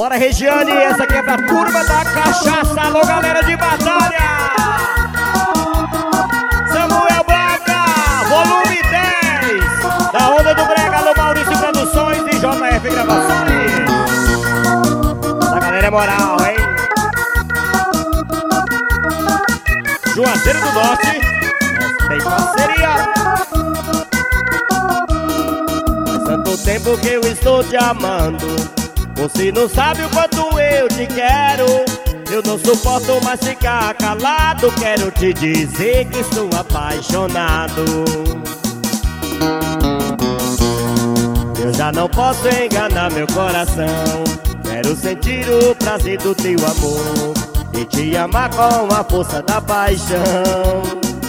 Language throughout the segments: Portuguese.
Bora, Regiane, essa aqui é pra turma da cachaça. Alô, galera de batalha. Samuel Braga, volume 10, da Onda do Brega. Alô, Maurício Produções e JF Gravações. A galera é moral, hein? Juazeiro do Norte, tem parceria. Faz tanto tempo que eu estou te amando, você não sabe o quanto eu te quero. Eu não suporto mais ficar calado, quero te dizer que estou apaixonado. Eu já não posso enganar meu coração, quero sentir o prazer do teu amor e te amar com a força da paixão.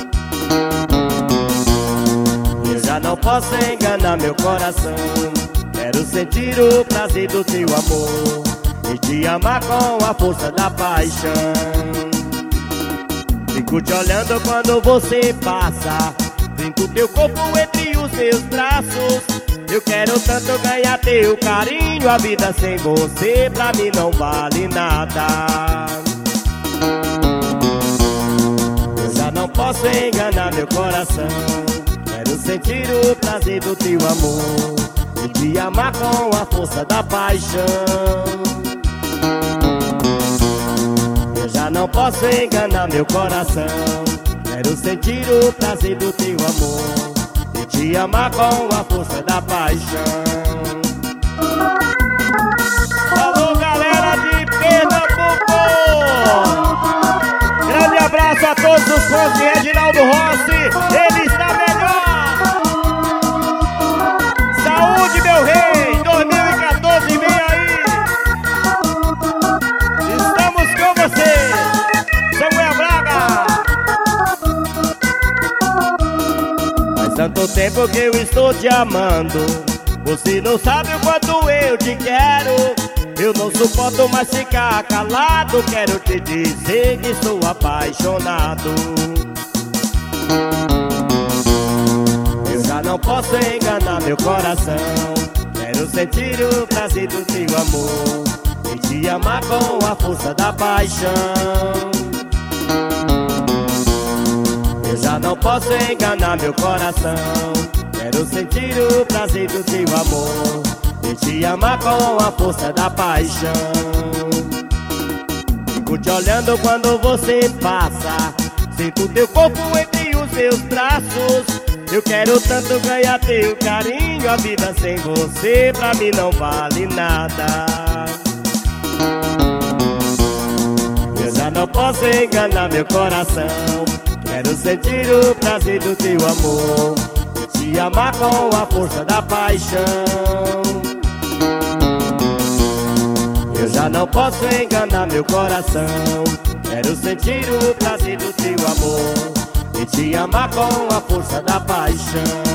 Eu já não posso enganar meu coração, quero sentir o prazer do teu amor e te amar com a força da paixão. Fico te olhando quando você passa, sinto teu corpo entre os meus braços. Eu quero tanto ganhar teu carinho, a vida sem você pra mim não vale nada. Eu já não posso enganar meu coração, quero sentir o prazer do teu amor e te amar com a força da paixão. Eu já não posso enganar meu coração, quero sentir o prazer do teu amor e te amar com a força da paixão. Alô, galera de Pernambuco, grande abraço a todos os fãs de Reginaldo Rossi, ele está melhor. Saúde, meu rei, 2014 vem aí. Estamos com você, Samuel Braga. Faz tanto tempo que eu estou te amando, você não sabe o quanto eu te quero. Eu não suporto mais ficar calado, quero te dizer que estou apaixonado. Eu já não posso enganar meu coração, quero sentir o prazer do teu amor e te amar com a força da paixão. Eu já não posso enganar meu coração, quero sentir o prazer do teu amor e te amar com a força da paixão. Fico te olhando quando você passa, sinto teu corpo entre os meus braços. Eu quero tanto ganhar teu carinho, a vida sem você pra mim não vale nada. Eu já não posso enganar meu coração, quero sentir o prazer do teu amor e te amar com a força da paixão. Eu já não posso enganar meu coração, quero sentir o prazer do teu amor e te amar com a força da paixão.